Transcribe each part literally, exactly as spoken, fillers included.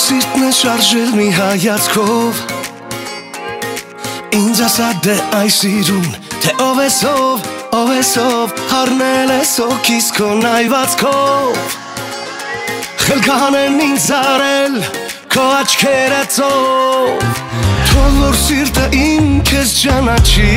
սիրտն է շարժել մի հայացքով Ինձ ասա դե այս սիրուն Թե ով ես ով, ով ես ով Հարնել ես օքիս քո նայվածքով Խելքան են ինձ արել Քո աչքերը ծով Թող որ սիրտը իմ քեզ ճանաչի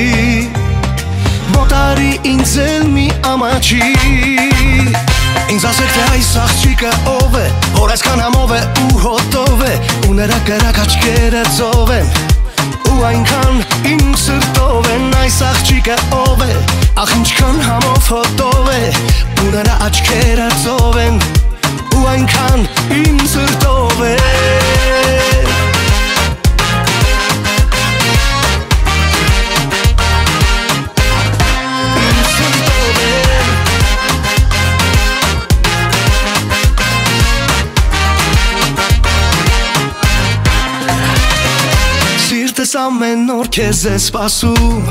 Մոտարի ինձ էլ մի ամաչի Ինձ ասեք թե այս աղջիկը ով է Որ այսքան համով է ու հոտով է Ու նրա կրակ աչքերը ծով են Ու այնքան իմ սրտով են Այս աղջիկը ով է Ախ ինչքան համով հոտով է Ու նրա աչքերը ծով են Ու այնքան իմ սրտով է Սիրտս ամեն օր քեզ է սպասում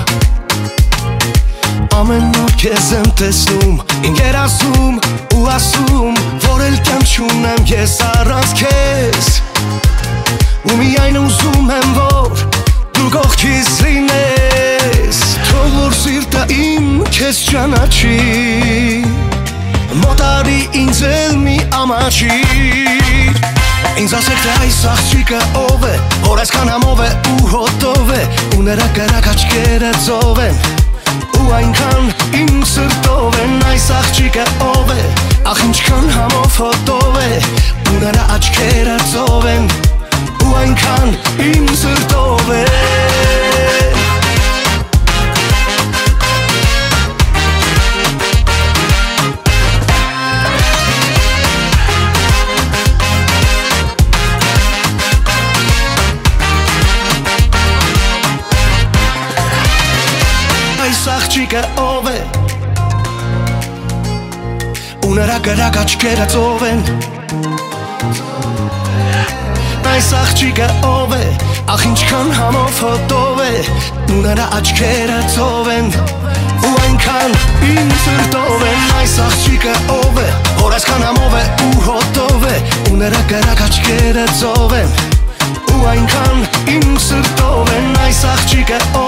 Ամեն օր քեզ եմ տեսնում Իմ երազում ու ասում Որ էլ կյանք չունեմ ես առանց քեզ Ու միայն ուզում եմ որ Դու կողքիս լինես Թող որ սիրտը իմ քեզ ճանաչի Մոտարի ինձ էլ մի ամաչի Ինձ ասեք թե այս աղջիկը ով է Որ այսքան համով է ու հոտով է Ու նրա կրակ աչքերը ծով են Ու այնքան իմ սրտով են Այս աղջիկը ով է Ախ ինչքան համով հոտով է Ու նրա աչքերը ծով են Ու այնքան իմ սրտով է Աղջիկը ով է Ու նրա կրակ աչքերը ծով են Այս աղջիկը ով է Ախ ինչքան համով հոտով է Ու նրա աչքերը ծով են Ու այնքան իմ սրտով են Այս աղջիկը ով է Որ այսքան համով է ու հոտով է Ու նրա կրակ աչքերը ծով են Ու այնքան իմ սրտով են Այս աղջիկը